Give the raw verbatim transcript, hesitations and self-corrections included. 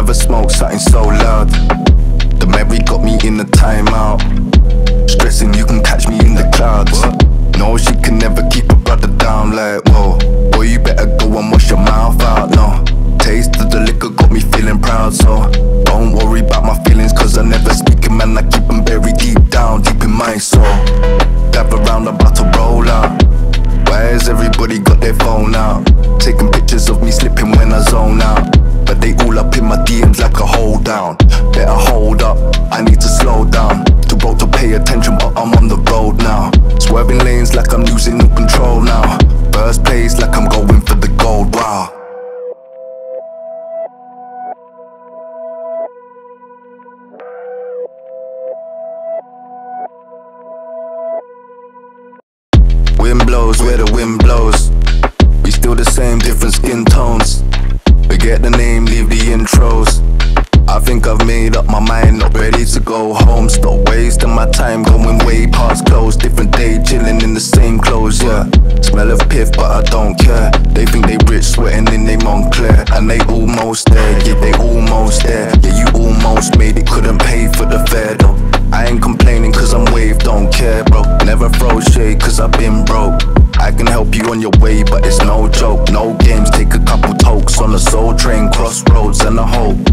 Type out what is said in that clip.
never smoked something so loud. The memory got me in the timeout. Stressing you can catch me in the clouds. No, she can never keep a brother down. Like, whoa, boy, you better go and wash your mouth out. No, taste of the liquor got me feeling proud. So don't worry about my feelings, cause I never speak 'em, man. I keep them buried deep down, deep in my soul. Gather round, about to roll out. Why has everybody got their phone out? Taking pictures of me slipping when I zone out. But they all up in my D Ms like a hold down. Better hold up, I need to slow down. Too broke to pay attention, but I'm on the road now. Swerving lanes like I'm losing all control now. First place like I'm going for the gold, wow. Wind blows where the wind blows. We still the same, different skin tones. Forget the name, leave the intros. I think I've made up my mind, not ready to go home. Stop wasting my time going way past close. Different day, chilling in the same clothes, yeah. Smell of piff, but I don't care. They think they rich, sweating in they Montclair. And they almost there, yeah, they almost there. Yeah, you almost made it, couldn't pay for the fare though. I ain't complaining cause I'm waved, don't care bro. Never throw shade cause I've been broke. I can help you on your way, but it's no joke. No games, take a couple tokes on the soul train, crossroads and I hope